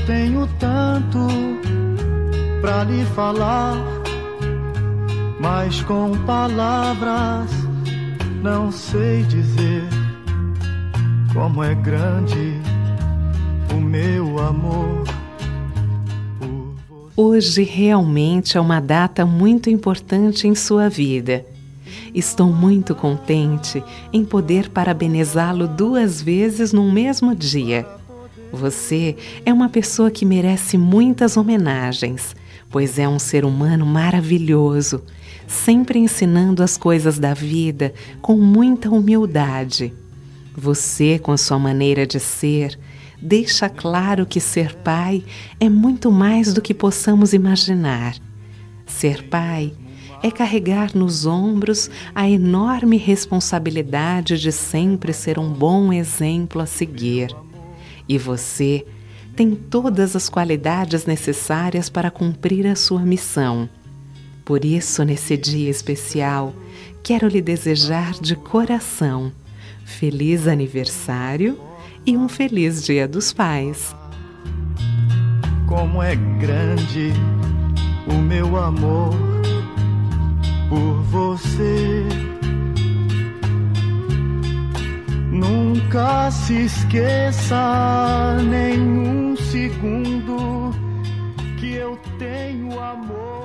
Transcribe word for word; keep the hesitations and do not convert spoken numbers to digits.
tenho tanto pra lhe falar, mas com palavras não sei dizer como é grande o meu amor. Hoje realmente é uma data muito importante em sua vida. Estou muito contente em poder parabenizá-lo duas vezes num mesmo dia. Você é uma pessoa que merece muitas homenagens, pois é um ser humano maravilhoso, sempre ensinando as coisas da vida com muita humildade. Você, com a sua maneira de ser, deixa claro que ser pai é muito mais do que possamos imaginar. Ser pai é carregar nos ombros a enorme responsabilidade de sempre ser um bom exemplo a seguir. E você tem todas as qualidades necessárias para cumprir a sua missão. Por isso, nesse dia especial, quero lhe desejar de coração feliz aniversário e um feliz Dia dos Pais. Como é grande o meu amor por você. Nunca se esqueça nem um segundo que eu tenho amor.